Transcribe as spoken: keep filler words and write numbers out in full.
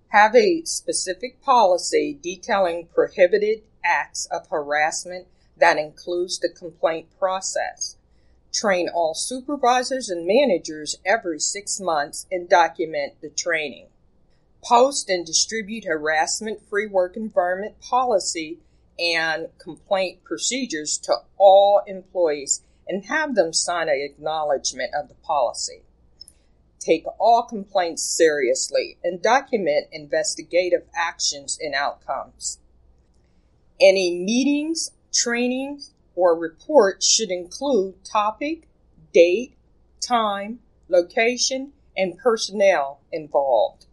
Have a specific policy detailing prohibited acts of harassment that includes the complaint process. Train all supervisors and managers every six months and document the training. Post and distribute harassment-free work environment policy and complaint procedures to all employees and have them sign an acknowledgement of the policy. Take all complaints seriously and document investigative actions and outcomes. Any meetings, trainings, or reports should include topic, date, time, location, and personnel involved.